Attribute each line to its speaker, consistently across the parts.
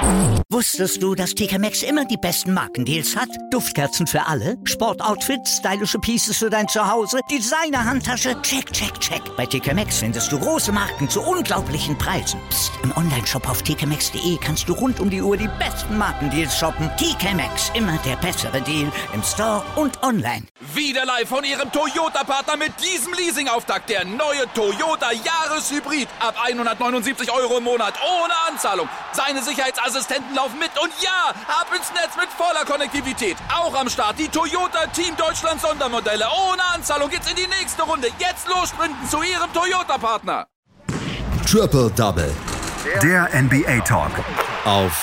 Speaker 1: Wusstest du, dass TK Maxx immer die besten Markendeals hat? Duftkerzen für alle, Sportoutfits, stylische Pieces für dein Zuhause, Designer-Handtasche, check, check, check. Bei TK Maxx findest du große Marken zu unglaublichen Preisen. Psst. Im Onlineshop auf tkmaxx.de kannst du rund um die Uhr die besten Markendeals shoppen. TK Maxx, immer der bessere Deal im Store und online.
Speaker 2: Wieder live von Ihrem Toyota-Partner mit diesem Leasing-Auftakt. Der neue Toyota Jahreshybrid. Ab 179 € im Monat. Ohne Anzahlung. Seine Sicherheitsassistenten laufen mit. Und ja, ab ins Netz mit voller Konnektivität. Auch am Start die Toyota Team Deutschland Sondermodelle. Ohne Anzahlung geht's in die nächste Runde. Jetzt los sprinten zu Ihrem Toyota-Partner.
Speaker 3: Triple Double.
Speaker 4: Der NBA Talk.
Speaker 3: Auf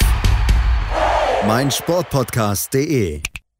Speaker 3: meinsportpodcast.de.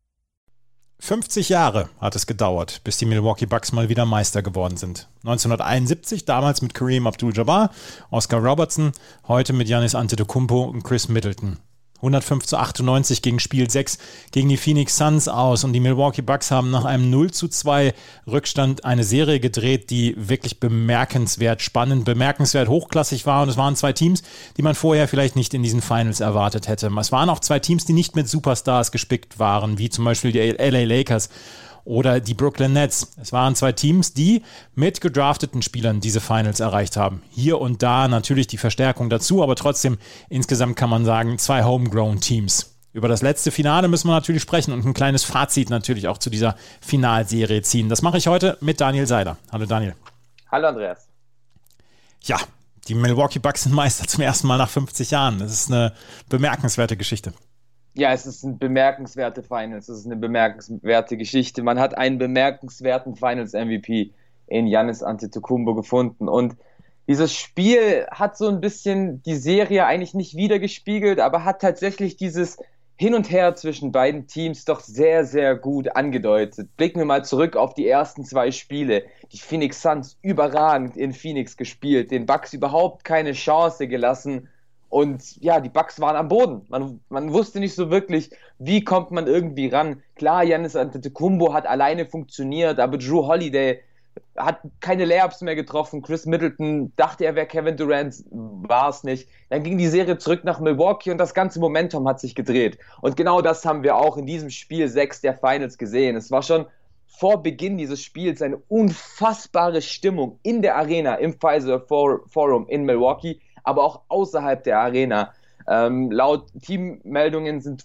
Speaker 5: 50 Jahre hat es gedauert, bis die Milwaukee Bucks mal wieder Meister geworden sind. 1971, damals mit Kareem Abdul-Jabbar, Oscar Robertson, heute mit Giannis Antetokounmpo und Chris Middleton. 105-98 gegen Spiel 6 gegen die Phoenix Suns aus und die Milwaukee Bucks haben nach einem 0:2 Rückstand eine Serie gedreht, die wirklich bemerkenswert spannend, bemerkenswert hochklassig war und es waren zwei Teams, die man vorher vielleicht nicht in diesen Finals erwartet hätte. Es waren auch zwei Teams, die nicht mit Superstars gespickt waren, wie zum Beispiel die LA Lakers oder die Brooklyn Nets. Es waren zwei Teams, die mit gedrafteten Spielern diese Finals erreicht haben. Hier und da natürlich die Verstärkung dazu, aber trotzdem insgesamt kann man sagen, zwei Homegrown-Teams. Über das letzte Finale müssen wir natürlich sprechen und ein kleines Fazit natürlich auch zu dieser Finalserie ziehen. Das mache ich heute mit Daniel Seiler. Hallo Daniel.
Speaker 6: Hallo Andreas.
Speaker 5: Ja, die Milwaukee Bucks sind Meister zum ersten Mal nach 50 Jahren. Das ist eine bemerkenswerte Geschichte.
Speaker 6: Ja, es ist ein bemerkenswerte Finals, es ist eine bemerkenswerte Geschichte. Man hat einen bemerkenswerten Finals-MVP in Giannis Antetokounmpo gefunden und dieses Spiel hat so ein bisschen die Serie eigentlich nicht wiedergespiegelt, aber hat tatsächlich dieses Hin und Her zwischen beiden Teams doch sehr, sehr gut angedeutet. Blicken wir mal zurück auf die ersten zwei Spiele. Die Phoenix Suns überragend in Phoenix gespielt, den Bucks überhaupt keine Chance gelassen. Und ja, die Bucks waren am Boden. Man wusste nicht so wirklich, wie kommt man irgendwie ran. Klar, Giannis Antetokounmpo hat alleine funktioniert, aber Jrue Holiday hat keine Layups mehr getroffen. Chris Middleton dachte, er wäre Kevin Durant, war es nicht. Dann ging die Serie zurück nach Milwaukee und das ganze Momentum hat sich gedreht. Und genau das haben wir auch in diesem Spiel 6 der Finals gesehen. Es war schon vor Beginn dieses Spiels eine unfassbare Stimmung in der Arena, im Fiserv Forum in Milwaukee, aber auch außerhalb der Arena. Laut Teammeldungen sind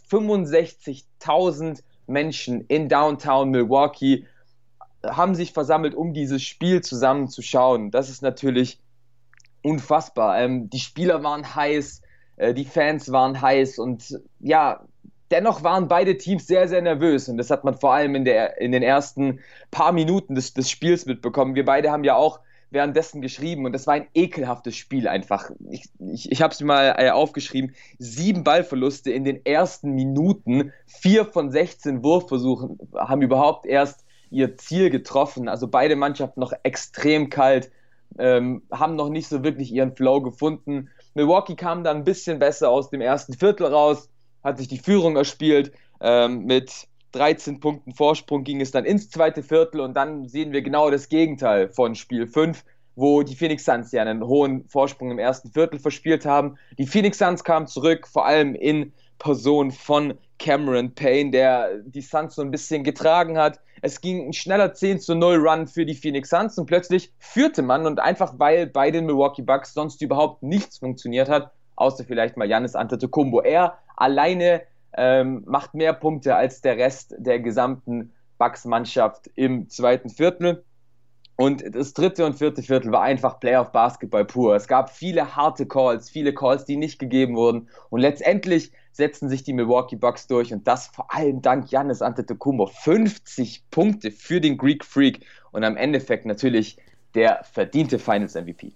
Speaker 6: 65.000 Menschen in Downtown Milwaukee, haben sich versammelt, um dieses Spiel zusammenzuschauen. Das ist natürlich unfassbar. Die Spieler waren heiß, die Fans waren heiß und ja, dennoch waren beide Teams sehr, sehr nervös und das hat man vor allem in den ersten paar Minuten des Spiels mitbekommen. Wir beide haben ja auch währenddessen geschrieben und das war ein ekelhaftes Spiel einfach. Ich habe es mir mal aufgeschrieben, 7 Ballverluste in den ersten Minuten, 4 von 16 Wurfversuchen haben überhaupt erst ihr Ziel getroffen, also beide Mannschaften noch extrem kalt, haben noch nicht so wirklich ihren Flow gefunden. Milwaukee kam dann ein bisschen besser aus dem ersten Viertel raus, hat sich die Führung erspielt, mit 13 Punkten Vorsprung ging es dann ins zweite Viertel und dann sehen wir genau das Gegenteil von Spiel 5, wo die Phoenix Suns ja einen hohen Vorsprung im ersten Viertel verspielt haben. Die Phoenix Suns kamen zurück, vor allem in Person von Cameron Payne, der die Suns so ein bisschen getragen hat. Es ging ein schneller 10-0 Run für die Phoenix Suns und plötzlich führte man und einfach weil bei den Milwaukee Bucks sonst überhaupt nichts funktioniert hat, außer vielleicht mal Giannis Antetokounmpo. Er alleine macht mehr Punkte als der Rest der gesamten Bucks-Mannschaft im zweiten Viertel. Und das dritte und vierte Viertel war einfach Playoff-Basketball pur. Es gab viele harte Calls, viele Calls, die nicht gegeben wurden. Und letztendlich setzten sich die Milwaukee Bucks durch. Und das vor allem dank Giannis Antetokounmpo. 50 Punkte für den Greek Freak. Und am Endeffekt natürlich der verdiente Finals-MVP.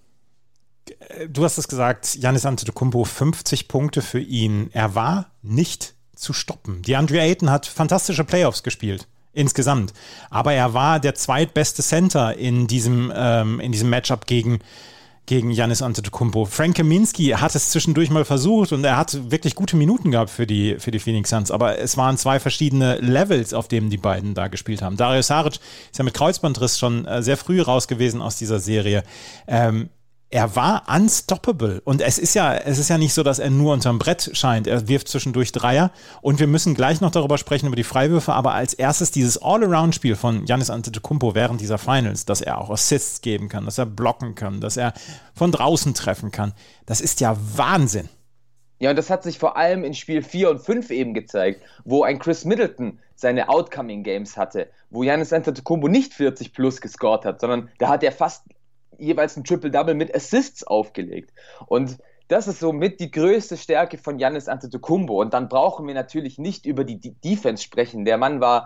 Speaker 5: Du hast es gesagt, Giannis Antetokounmpo, 50 Punkte für ihn. Er war nicht zu stoppen. DeAndre Ayton hat fantastische Playoffs gespielt, insgesamt. Aber er war der zweitbeste Center in diesem Matchup gegen Giannis Antetokounmpo. Frank Kaminsky hat es zwischendurch mal versucht und er hat wirklich gute Minuten gehabt für die Phoenix Suns, aber es waren zwei verschiedene Levels, auf denen die beiden da gespielt haben. Dario Saric ist ja mit Kreuzbandriss schon sehr früh raus gewesen aus dieser Serie. er war unstoppable. Und es ist ja nicht so, dass er nur unterm Brett scheint. Er wirft zwischendurch Dreier. Und wir müssen gleich noch darüber sprechen, über die Freiwürfe. Aber als erstes dieses All-Around-Spiel von Giannis Antetokounmpo während dieser Finals, dass er auch Assists geben kann, dass er blocken kann, dass er von draußen treffen kann. Das ist ja Wahnsinn.
Speaker 6: Ja, und das hat sich vor allem in Spiel 4 und 5 eben gezeigt, wo ein Chris Middleton seine Outcoming-Games hatte, wo Giannis Antetokounmpo nicht 40 plus gescored hat, sondern da hat er fast jeweils ein Triple-Double mit Assists aufgelegt. Und das ist somit die größte Stärke von Giannis Antetokounmpo. Und dann brauchen wir natürlich nicht über die Defense sprechen. Der Mann war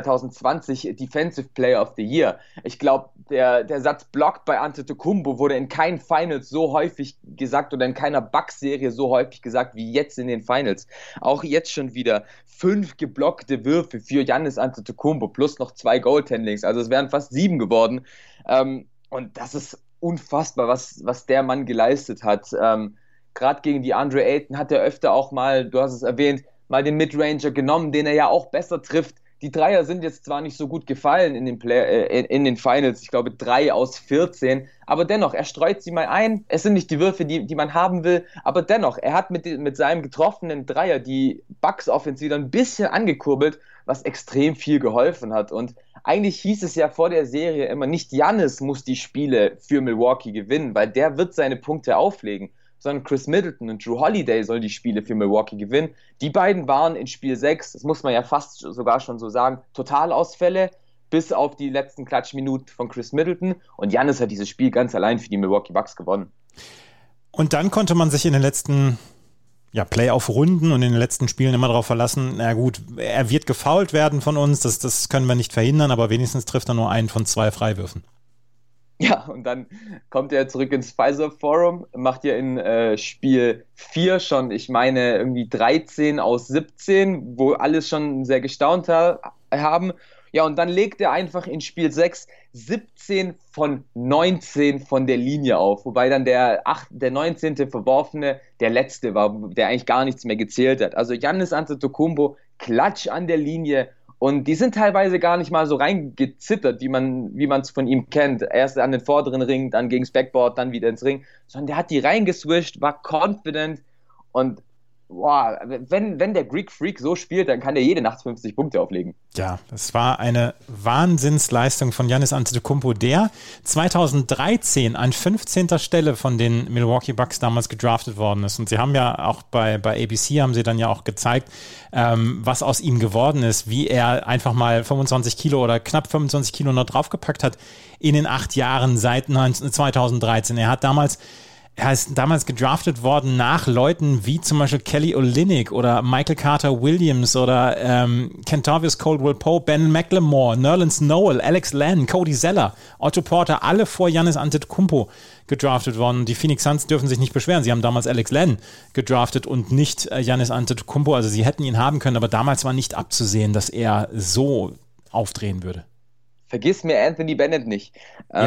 Speaker 6: 2020 Defensive Player of the Year. Ich glaube, der Satz Blocked bei Antetokounmpo wurde in keinen Finals so häufig gesagt oder in keiner Bucks-Serie so häufig gesagt wie jetzt in den Finals. Auch jetzt schon wieder 5 geblockte Würfe für Giannis Antetokounmpo plus noch 2 Goaltendings. Also es wären fast 7 geworden. Und das ist unfassbar, was der Mann geleistet hat. Gerade gegen die Andre Ayton hat er öfter auch mal, du hast es erwähnt, mal den Midranger genommen, den er ja auch besser trifft. Die Dreier sind jetzt zwar nicht so gut gefallen in den Finals, ich glaube 3 aus 14, aber dennoch, er streut sie mal ein. Es sind nicht die Würfe, die man haben will, aber dennoch, er hat mit seinem getroffenen Dreier die Bucks-Offense wieder ein bisschen angekurbelt, was extrem viel geholfen hat. Und eigentlich hieß es ja vor der Serie immer, nicht Giannis muss die Spiele für Milwaukee gewinnen, weil der wird seine Punkte auflegen, sondern Chris Middleton und Jrue Holiday sollen die Spiele für Milwaukee gewinnen. Die beiden waren in Spiel 6, das muss man ja fast sogar schon so sagen, Totalausfälle, bis auf die letzten Klatschminuten von Chris Middleton. Und Giannis hat dieses Spiel ganz allein für die Milwaukee Bucks gewonnen.
Speaker 5: Und dann konnte man sich in den letzten Playoff-Runden und in den letzten Spielen immer darauf verlassen, na gut, er wird gefoult werden von uns, das können wir nicht verhindern, aber wenigstens trifft er nur einen von 2 Freiwürfen.
Speaker 6: Ja, und dann kommt er zurück ins Pfizer Forum, macht ja in Spiel 4 schon, ich meine, irgendwie 13 aus 17, wo alles schon sehr gestaunt haben. Ja, und dann legt er einfach in Spiel 6 17 von 19 von der Linie auf, wobei dann der 19. Verworfene der letzte war, der eigentlich gar nichts mehr gezählt hat. Also Giannis Antetokounmpo, Klatsch an der Linie. Und die sind teilweise gar nicht mal so reingezittert, wie man es von ihm kennt. Erst an den vorderen Ring, dann gegens Backboard, dann wieder ins Ring. Sondern der hat die reingeswischt, war confident. Und wow, wenn der Greek Freak so spielt, dann kann der jede Nacht 50 Punkte auflegen.
Speaker 5: Ja, das war eine Wahnsinnsleistung von Giannis Antetokounmpo, der 2013 an 15. Stelle von den Milwaukee Bucks damals gedraftet worden ist. Und sie haben ja auch bei ABC haben sie dann ja auch gezeigt, was aus ihm geworden ist, wie er einfach mal 25 Kilo oder knapp 25 Kilo noch draufgepackt hat in den 8 Jahren seit 2013. Er ist damals gedraftet worden nach Leuten wie zum Beispiel Kelly Olynyk oder Michael Carter Williams oder Kentavious Caldwell-Pope, Ben McLemore, Nerlens Noel, Alex Len, Cody Zeller, Otto Porter, alle vor Giannis Antetokounmpo gedraftet worden. Die Phoenix Suns dürfen sich nicht beschweren. Sie haben damals Alex Len gedraftet und nicht Giannis Antetokounmpo. Also sie hätten ihn haben können, aber damals war nicht abzusehen, dass er so aufdrehen würde.
Speaker 6: Vergiss mir Anthony Bennett nicht.
Speaker 5: Ja.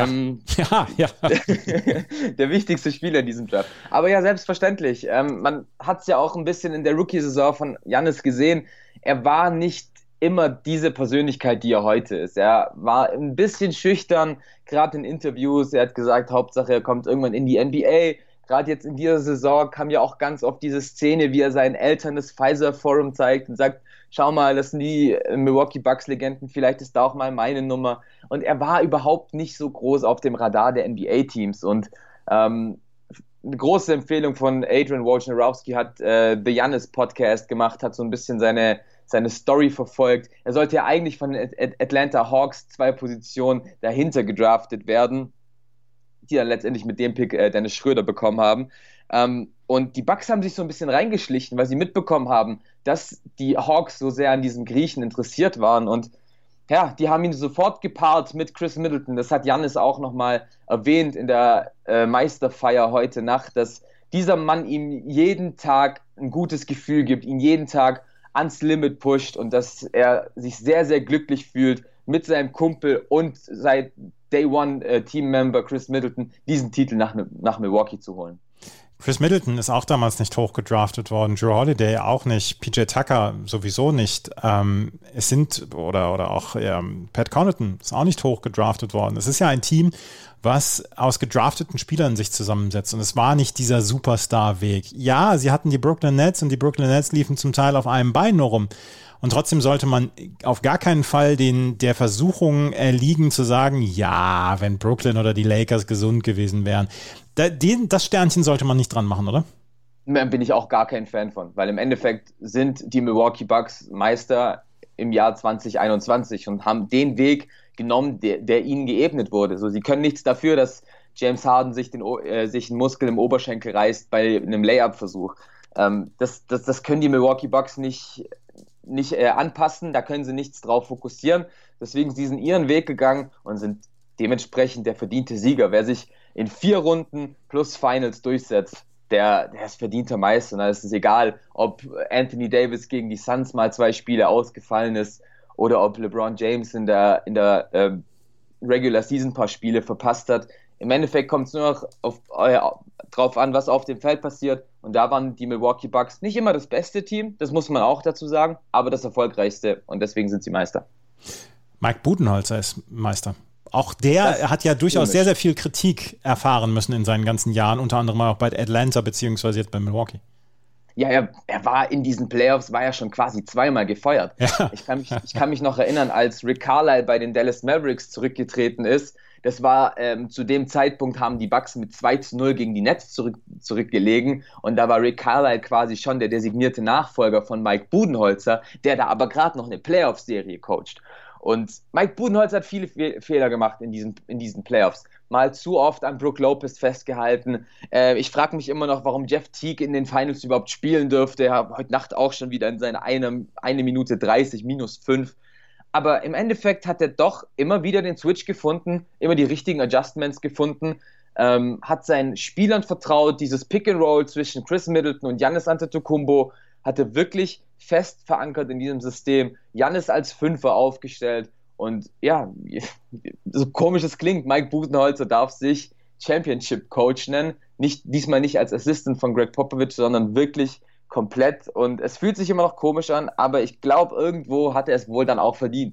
Speaker 6: Der wichtigste Spieler in diesem Draft. Aber ja, selbstverständlich. Man hat es ja auch ein bisschen in der Rookie-Saison von Giannis gesehen. Er war nicht immer diese Persönlichkeit, die er heute ist. Er war ein bisschen schüchtern, gerade in Interviews. Er hat gesagt, Hauptsache er kommt irgendwann in die NBA. Gerade jetzt in dieser Saison kam ja auch ganz oft diese Szene, wie er seinen Eltern das Pfizer Forum zeigt und sagt, schau mal, das sind die Milwaukee Bucks-Legenden, vielleicht ist da auch mal meine Nummer. Und er war überhaupt nicht so groß auf dem Radar der NBA-Teams. Und eine große Empfehlung von Adrian Wojnarowski hat The Giannis Podcast gemacht, hat so ein bisschen seine Story verfolgt. Er sollte ja eigentlich von Atlanta Hawks 2 Positionen dahinter gedraftet werden, die dann letztendlich mit dem Pick Dennis Schröder bekommen haben. Und die Bucks haben sich so ein bisschen reingeschlichen, weil sie mitbekommen haben, dass die Hawks so sehr an diesem Griechen interessiert waren. Und ja, die haben ihn sofort gepaart mit Chris Middleton. Das hat Giannis auch nochmal erwähnt in der Meisterfeier heute Nacht, dass dieser Mann ihm jeden Tag ein gutes Gefühl gibt, ihn jeden Tag ans Limit pusht und dass er sich sehr, sehr glücklich fühlt, mit seinem Kumpel und seit Day One Teammember Chris Middleton diesen Titel nach Milwaukee zu holen.
Speaker 5: Chris Middleton ist auch damals nicht hoch gedraftet worden, Drew Holiday auch nicht, PJ Tucker sowieso nicht. Es sind, oder auch Pat Connaughton ist auch nicht hoch gedraftet worden. Es ist ja ein Team, was aus gedrafteten Spielern sich zusammensetzt. Und es war nicht dieser Superstar-Weg. Ja, sie hatten die Brooklyn Nets und die Brooklyn Nets liefen zum Teil auf einem Bein nur rum. Und trotzdem sollte man auf gar keinen Fall der Versuchung erliegen zu sagen, ja, wenn Brooklyn oder die Lakers gesund gewesen wären. Das Sternchen sollte man nicht dran machen, oder?
Speaker 6: Bin ich auch gar kein Fan von, weil im Endeffekt sind die Milwaukee Bucks Meister im Jahr 2021 und haben den Weg genommen, der ihnen geebnet wurde. So, sie können nichts dafür, dass James Harden sich einen Muskel im Oberschenkel reißt bei einem Layup-Versuch. Das können die Milwaukee Bucks nicht anpassen, da können sie nichts drauf fokussieren. Deswegen sind sie ihren Weg gegangen und sind dementsprechend der verdiente Sieger. Wer sich in 4 Runden plus Finals durchsetzt, der ist verdienter Meister. Und da ist es egal, ob Anthony Davis gegen die Suns mal 2 Spiele ausgefallen ist oder ob LeBron James in der Regular Season ein paar Spiele verpasst hat. Im Endeffekt kommt es nur noch drauf an, was auf dem Feld passiert. Und da waren die Milwaukee Bucks nicht immer das beste Team, das muss man auch dazu sagen, aber das erfolgreichste. Und deswegen sind sie Meister.
Speaker 5: Mike Budenholzer ist Meister. Auch der hat ja durchaus sehr, sehr viel Kritik erfahren müssen in seinen ganzen Jahren, unter anderem auch bei Atlanta beziehungsweise jetzt bei Milwaukee.
Speaker 6: Ja, er war in diesen Playoffs, war ja schon quasi 2-mal gefeuert. Ja. Ich kann mich noch erinnern, als Rick Carlisle bei den Dallas Mavericks zurückgetreten ist. Das war, zu dem Zeitpunkt haben die Bucks mit 2-0 gegen die Nets zurückgelegen. Und da war Rick Carlisle quasi schon der designierte Nachfolger von Mike Budenholzer, der da aber gerade noch eine Playoff-Serie coacht. Und Mike Budenholzer hat viele Fehler gemacht in diesen Playoffs. Mal zu oft an Brook Lopez festgehalten. Ich frage mich immer noch, warum Jeff Teague in den Finals überhaupt spielen dürfte. Er hat heute Nacht auch schon wieder in seiner 1 Minute 30 -5. Aber im Endeffekt hat er doch immer wieder den Switch gefunden, immer die richtigen Adjustments gefunden, hat seinen Spielern vertraut, dieses Pick-and-Roll zwischen Chris Middleton und Giannis Antetokounmpo hat er wirklich fest verankert in diesem System. Giannis als Fünfer aufgestellt und ja, so komisch es klingt, Mike Budenholzer darf sich Championship Coach nennen, diesmal nicht als Assistant von Greg Popovich, sondern wirklich komplett und es fühlt sich immer noch komisch an, aber ich glaube, irgendwo hat er es wohl dann auch verdient.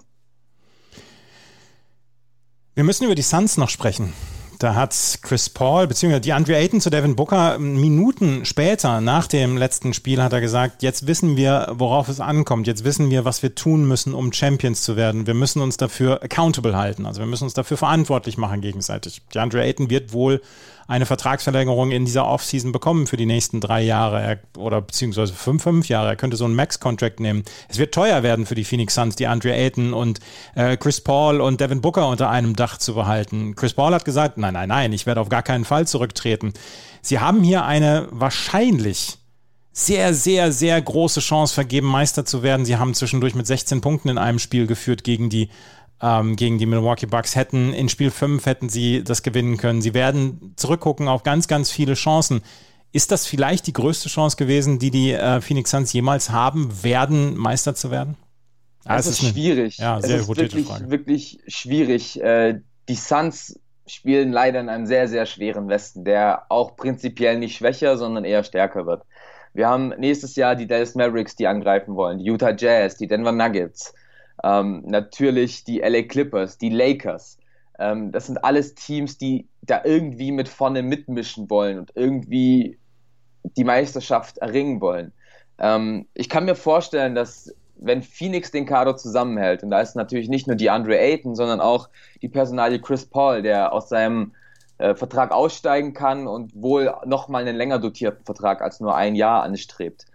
Speaker 5: Wir müssen über die Suns noch sprechen. Da hat Chris Paul bzw. DeAndre Ayton zu Devin Booker Minuten später nach dem letzten Spiel hat er gesagt, jetzt wissen wir, worauf es ankommt. Jetzt wissen wir, was wir tun müssen, um Champions zu werden. Wir müssen uns dafür accountable halten. Also wir müssen uns dafür verantwortlich machen gegenseitig. DeAndre Ayton wird wohl eine Vertragsverlängerung in dieser Offseason bekommen für die nächsten 3 Jahre oder beziehungsweise 5 Jahre. Er könnte so einen Max-Contract nehmen. Es wird teuer werden für die Phoenix Suns, DeAndre Ayton und Chris Paul und Devin Booker unter einem Dach zu behalten. Chris Paul hat gesagt, nein, ich werde auf gar keinen Fall zurücktreten. Sie haben hier eine wahrscheinlich sehr, sehr, sehr große Chance vergeben, Meister zu werden. Sie haben zwischendurch mit 16 Punkten in einem Spiel geführt gegen die Milwaukee Bucks. In Spiel 5 hätten sie das gewinnen können. Sie werden zurückgucken auf ganz, ganz viele Chancen. Ist das vielleicht die größte Chance gewesen, die Phoenix Suns jemals haben werden, Meister zu werden?
Speaker 6: Das ist schwierig.
Speaker 5: Ja, sehr hypothetische
Speaker 6: Frage. Wirklich schwierig. Die Suns spielen leider in einem sehr, sehr schweren Westen, der auch prinzipiell nicht schwächer, sondern eher stärker wird. Wir haben nächstes Jahr die Dallas Mavericks, die angreifen wollen, die Utah Jazz, die Denver Nuggets, natürlich die LA Clippers, die Lakers. Das sind alles Teams, die da irgendwie mit vorne mitmischen wollen und irgendwie die Meisterschaft erringen wollen. Ich kann mir vorstellen, dass wenn Phoenix den Kader zusammenhält, und da ist natürlich nicht nur DeAndre Ayton, sondern auch die Personalie Chris Paul, der aus seinem Vertrag aussteigen kann und wohl nochmal einen länger dotierten Vertrag als nur 1 Jahr anstrebt.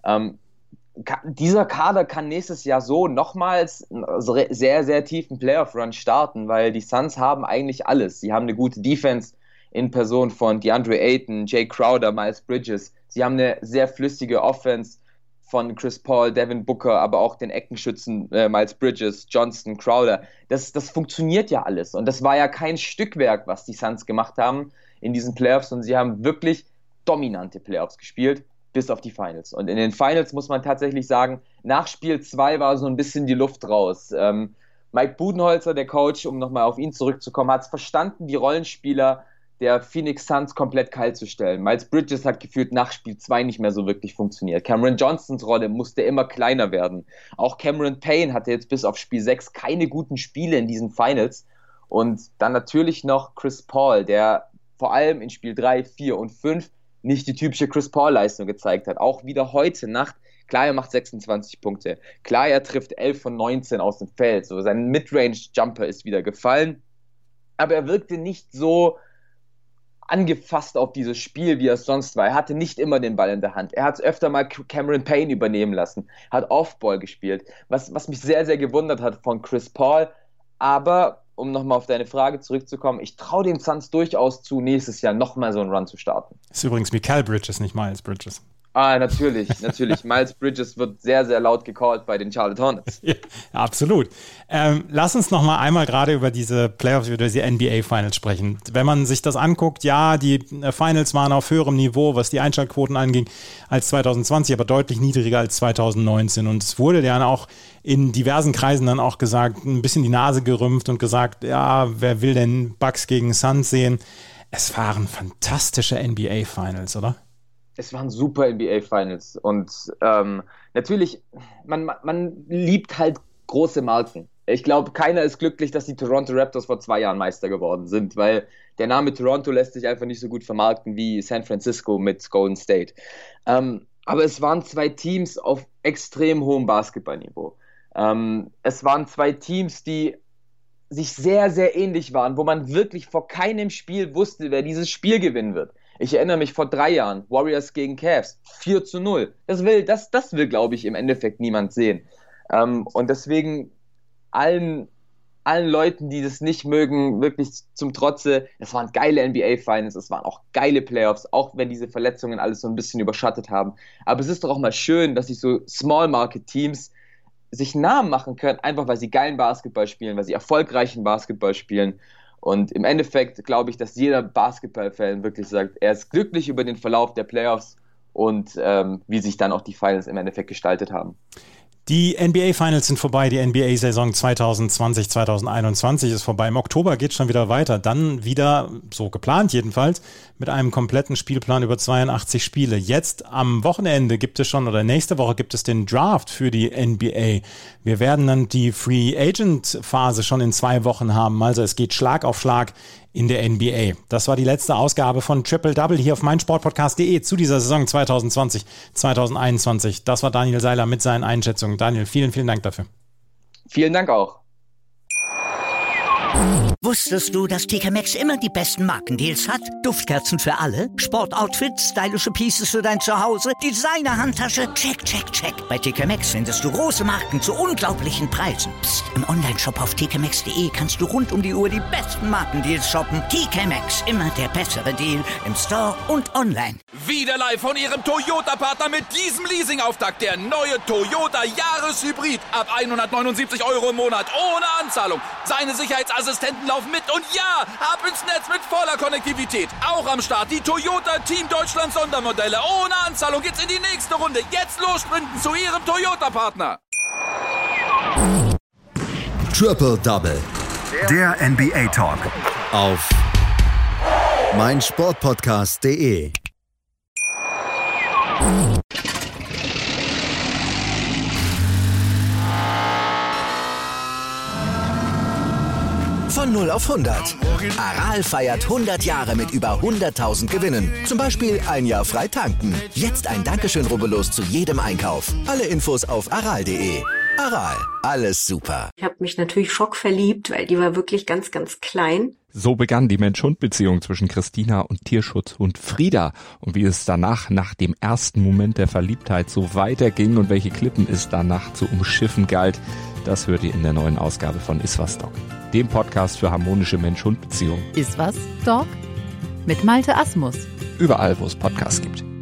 Speaker 6: Dieser Kader kann nächstes Jahr so nochmals einen sehr, sehr tiefen Playoff-Run starten, weil die Suns haben eigentlich alles. Sie haben eine gute Defense in Person von DeAndre Ayton, Jay Crowder, Miles Bridges. Sie haben eine sehr flüssige Offense von Chris Paul, Devin Booker, aber auch den Eckenschützen Miles Bridges, Johnston, Crowder. Das funktioniert ja alles. Und das war ja kein Stückwerk, was die Suns gemacht haben in diesen Playoffs. Und sie haben wirklich dominante Playoffs gespielt, bis auf die Finals. Und in den Finals muss man tatsächlich sagen, nach Spiel 2 war so ein bisschen die Luft raus. Mike Budenholzer, der Coach, um nochmal auf ihn zurückzukommen, hat es verstanden, die Rollenspieler der Phoenix Suns komplett kalt zu stellen. Miles Bridges hat gefühlt nach Spiel 2 nicht mehr so wirklich funktioniert. Cameron Johnsons Rolle musste immer kleiner werden. Auch Cameron Payne hatte jetzt bis auf Spiel 6 keine guten Spiele in diesen Finals. Und dann natürlich noch Chris Paul, der vor allem in Spiel 3, 4 und 5 nicht die typische Chris Paul-Leistung gezeigt hat. Auch wieder heute Nacht. Klar, er macht 26 Punkte. Klar, er trifft 11 von 19 aus dem Feld. So, sein Midrange-Jumper ist wieder gefallen. Aber er wirkte nicht so angefasst auf dieses Spiel, wie er es sonst war. Er hatte nicht immer den Ball in der Hand. Er hat es öfter mal Cameron Payne übernehmen lassen, hat Off-Ball gespielt, was mich sehr, sehr gewundert hat von Chris Paul. Aber, um nochmal auf deine Frage zurückzukommen, ich traue den Suns durchaus zu, nächstes Jahr nochmal so einen Run zu starten.
Speaker 5: Ist übrigens Mikal Bridges, nicht Miles Bridges.
Speaker 6: Natürlich. Miles Bridges wird sehr, sehr laut gecallt bei den Charlotte Hornets.
Speaker 5: Ja, absolut. Lass uns noch mal einmal gerade über diese Playoffs, über diese NBA Finals sprechen. Wenn man sich das anguckt, ja, die Finals waren auf höherem Niveau, was die Einschaltquoten anging, als 2020, aber deutlich niedriger als 2019. Und es wurde dann auch in diversen Kreisen dann auch gesagt, ein bisschen die Nase gerümpft und gesagt, ja, wer will denn Bucks gegen Suns sehen? Es waren fantastische NBA Finals, oder?
Speaker 6: Es waren super NBA-Finals und natürlich, man liebt halt große Marken. Ich glaube, keiner ist glücklich, dass die Toronto Raptors vor 2 Jahren Meister geworden sind, weil der Name Toronto lässt sich einfach nicht so gut vermarkten wie San Francisco mit Golden State. Aber es waren 2 Teams auf extrem hohem Basketballniveau. Es waren 2 Teams, die sich sehr, sehr ähnlich waren, wo man wirklich vor keinem Spiel wusste, wer dieses Spiel gewinnen wird. Ich erinnere mich vor 3 Jahren, Warriors gegen Cavs, 4-0. Das will, glaube ich, im Endeffekt niemand sehen. Und deswegen allen Leuten, die das nicht mögen, wirklich zum Trotze, es waren geile NBA-Finals, es waren auch geile Playoffs, auch wenn diese Verletzungen alles so ein bisschen überschattet haben. Aber es ist doch auch mal schön, dass sich so Small-Market-Teams sich Namen machen können, einfach weil sie geilen Basketball spielen, weil sie erfolgreichen Basketball spielen. Und im Endeffekt glaube ich, dass jeder Basketball-Fan wirklich sagt, er ist glücklich über den Verlauf der Playoffs und wie sich dann auch die Finals im Endeffekt gestaltet haben.
Speaker 5: Die NBA-Finals sind vorbei, die NBA-Saison 2020-2021 ist vorbei. Im Oktober geht es schon wieder weiter. Dann wieder, so geplant jedenfalls, mit einem kompletten Spielplan über 82 Spiele. Jetzt am Wochenende gibt es schon, oder nächste Woche gibt es den Draft für die NBA. Wir werden dann die Free-Agent-Phase schon in 2 Wochen haben. Also es geht Schlag auf Schlag in der NBA. Das war die letzte Ausgabe von Triple Double hier auf meinsportpodcast.de zu dieser Saison 2020-2021. Das war Daniel Seiler mit seinen Einschätzungen. Daniel, vielen, vielen Dank dafür.
Speaker 6: Vielen Dank auch.
Speaker 1: Wusstest du, dass TK Maxx immer die besten Markendeals hat? Duftkerzen für alle, Sportoutfits, stylische Pieces für dein Zuhause, Designer-Handtasche, check, check, check. Bei TK Maxx findest du große Marken zu unglaublichen Preisen. Psst. Im Onlineshop auf tkmaxx.de kannst du rund um die Uhr die besten Markendeals shoppen. TK Maxx, immer der bessere Deal im Store und online.
Speaker 2: Wieder live von Ihrem Toyota-Partner mit diesem Leasing-Auftakt. Der neue Toyota Jahreshybrid. Ab 179 € im Monat ohne Anzahlung. Seine Sicherheitsassistenten laufen mit und ja, ab ins Netz mit voller Konnektivität. Auch am Start die Toyota Team Deutschland Sondermodelle. Ohne Anzahlung geht's in die nächste Runde. Jetzt los sprinten zu Ihrem Toyota-Partner.
Speaker 3: Triple Double.
Speaker 4: Der NBA Talk.
Speaker 3: Auf meinsportpodcast.de.
Speaker 7: Von 0 auf 100. Aral feiert 100 Jahre mit über 100.000 Gewinnen. Zum Beispiel 1 Jahr frei tanken. Jetzt ein Dankeschön, rubbellos zu jedem Einkauf. Alle Infos auf aral.de. Aral, alles super.
Speaker 8: Ich habe mich natürlich schockverliebt, weil die war wirklich ganz, ganz klein.
Speaker 9: So begann die Mensch-Hund-Beziehung zwischen Christina und Tierschutzhund Frieda. Und wie es danach, nach dem ersten Moment der Verliebtheit, so weiterging und welche Klippen es danach zu umschiffen galt, das hört ihr in der neuen Ausgabe von Iswas Dog, dem Podcast für harmonische Mensch-Hund-Beziehungen.
Speaker 10: Iswas Dog? Mit Malte Asmus.
Speaker 9: Überall, wo es Podcasts gibt.